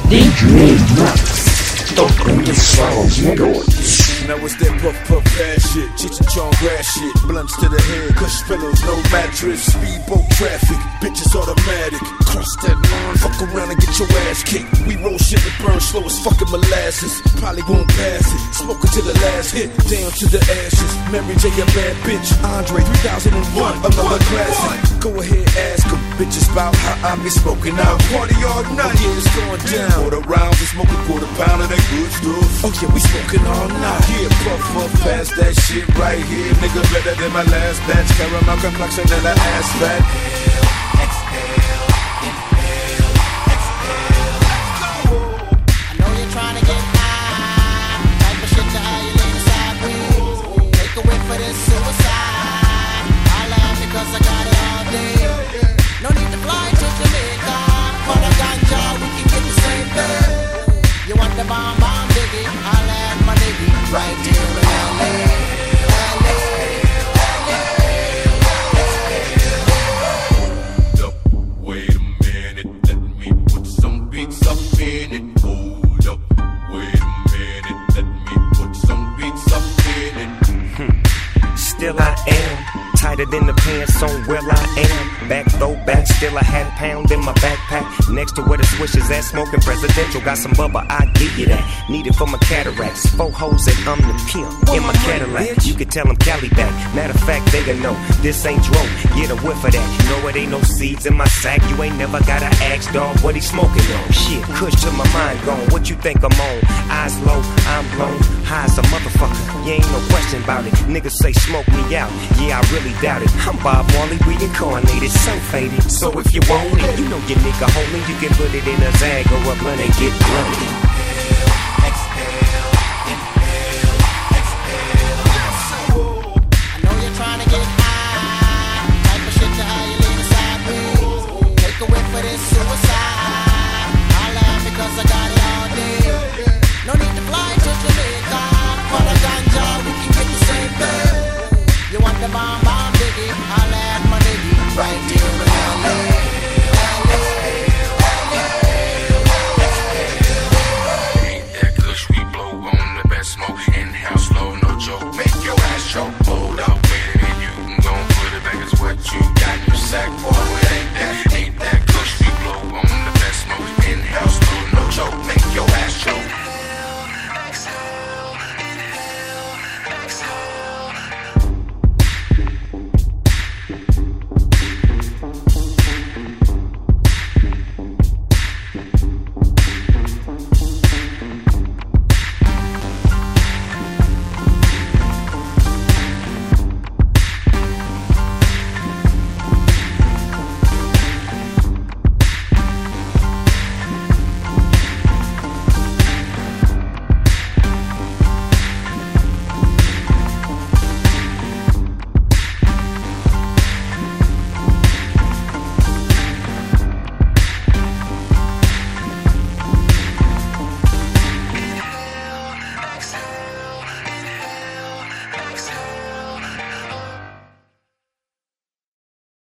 DJ Max, tocando só os melhores. Now it's that puff puff ass shit, Cheech and Chong grass shit, blunts to the head, cush pillows, no mattress, speedboat traffic, bitches automatic, cross that line, fuck around and get your ass kicked. We roll shit that burn slow as fucking molasses, probably won't pass it, smoking to the last hit, down to the ashes. Mary J a bad bitch, Andre 3001, another classic. Go ahead, ask them bitches about how I be smoking out. Party all night, yeah, it's going down. Quarter rounds and smoking quarter pound of that good stuff. Oh yeah, we smoking all night. Yeah, puff puff past that shit right here. Nigga better than my last batch. Caramel complexion and an ass fat. Exhale, inhale, exhale. I know you're trying to get high. Type of shit to how you lay sideways. Take a whiff for this suicide. I laugh because I got it all day. No need to fly to Jamaica. For the ganja, we can get the same thing. You want the bomb bomb diggy? I'll add my diggy right here in LA. Wait a minute, let me put some beats up in it. Hold up, wait a minute, let me put some beats up in it. Still I am tighter than the pants on where I am. Back throwback, still a half pound in my backpack. Next to where the swish is at, smoking presidential. Got some bubba, I give you that. Need it for my cataracts. 4 hoes and I'm the pimp in my Cadillac. You can tell them Cali back. Matter of fact, they gon' know this ain't dro. Get a whiff of that. No, it ain't no seeds in my sack. You ain't never gotta ask, dog, what he smoking on. Shit, kush to my mind gone. What you think I'm on? Eyes low, I'm blown. High as a motherfucker. You ain't no question about it. Niggas say smoke me out. Yeah, I really doubt it. I'm Bob Marley reincarnated, so faded. So if you want it, you know your nigga homie. You can put it in a Zag or a blunt and get blunted.